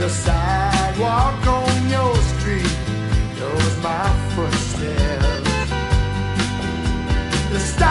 The sidewalk on your street knows my footsteps. The